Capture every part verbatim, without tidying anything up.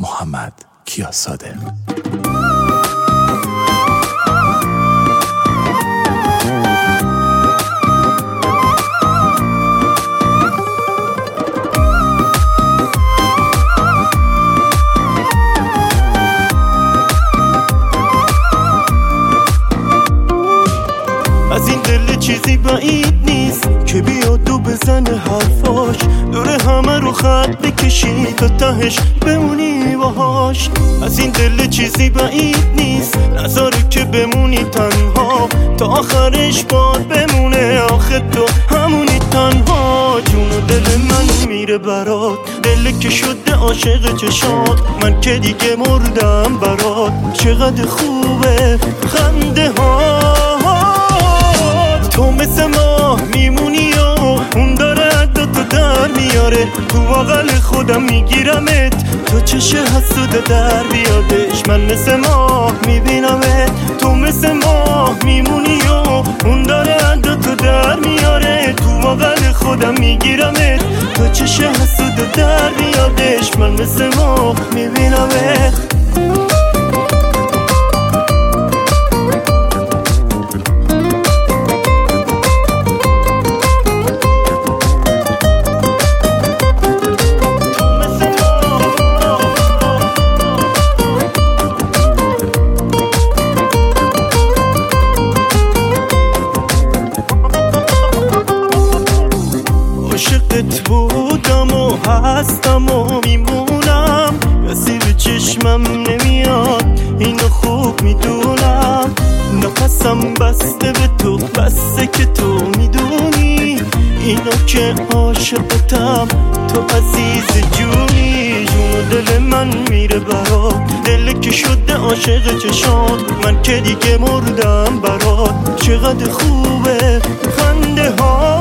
محمد کیاساده. از این دل چیزی بعید نیست که بیاد و بزنه حرفاش، دوره همه رو خط بکشی تا تهش بمونی باهاش. از این دل چیزی بعید نیست نذاره که بمونی تنها، تا آخرش باد بمونه آخه تو همونی تنها. جون و دل من میره برات، دل که شده عاشق چشات، من که دیگه مردم برات. چقدر خوبه خنده ها، تو مثل ماه میمونی و اون داره دوتا در میاره. تو بغل خودم میگیرمت، تو چشه حسوده در بیادش. من مثل ماه میبینمت، تو مثل ماه میمونی و اون داره دوتا در میاره. تو بغل خودم میگیرمت، تو چشه حسوده در بیادش. من مثل ماه میبینمت. عاشقت بودم و هستم و میمونم، کسی به چشمم نمیاد اینو خوب میدونم. نفسم بسته به تو، بسته که تو میدونی اینو که عاشقتم، تو عزیز جونی. جون و دل من میره برات، دل که شده عاشق چشات، من که دیگه مردم برات. چقدر خوبه خنده ها،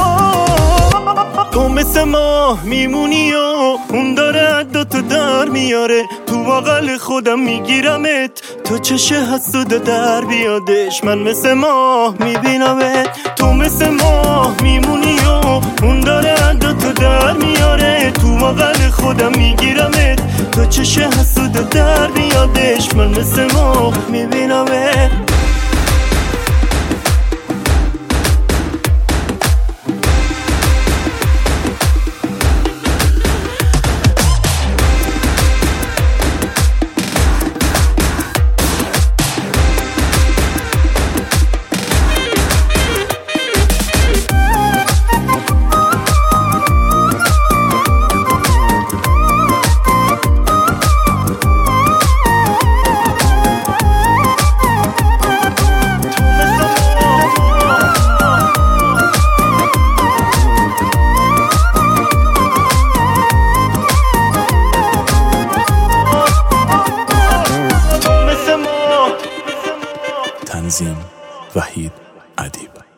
تو مثل ماه میمونی و اون داره دوتا در میاره. تو بغل خودم میگیرمت، تو چشه حسوده در بیادش. من مثل ماه میبینمت، تو مثل ماه میمونی و اون داره دوتا در میاره. تو بغل خودم میگیرمت، تو چشه حسوده در بیادش. من مثل ماه میبینمت. تنظیم وحید ادیب.